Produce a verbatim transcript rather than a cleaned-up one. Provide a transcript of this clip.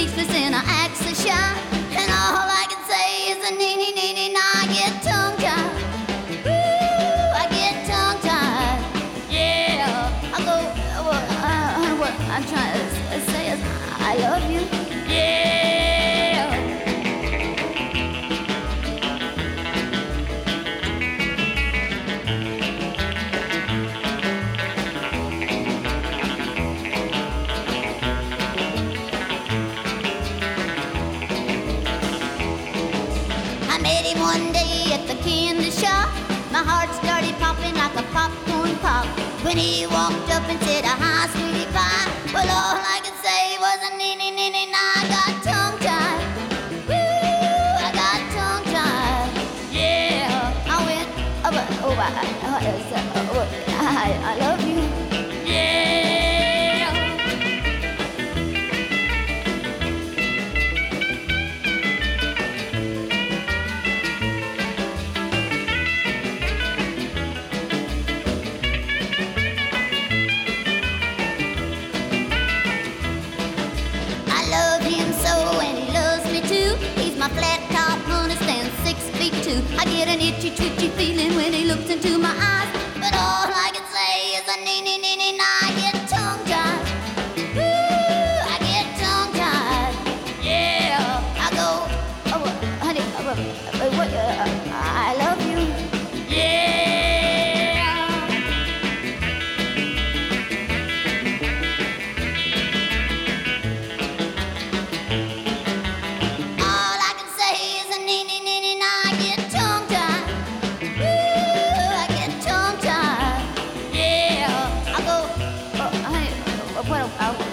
speechless and I act so shy. And all I can say is a nee nee nee nee. Now I get tongue tied. Ooh, I get tongue tied. Yeah, I go. What, uh, what I'm trying to say is I love you. Yeah. I met him one day at the candy shop. My heart started popping like a popcorn pop when he walked up and said, "Hi, sweetie pie." Well, all I could say was a nee nee nee nee. Now I got tongue tied. Woo, I got tongue tied. Yeah, I went, oh, oh, I, oh, I, I love you. Yeah. My flat top honey stands six feet two. I get an itchy, twitchy feeling when he looks into my eyes. But all I can say is a nee nee nee nee. Now I get tongue tied. Ooh, I get tongue tied. Yeah, I go, oh, honey, oh, uh, what, uh, I love you. Yeah. What,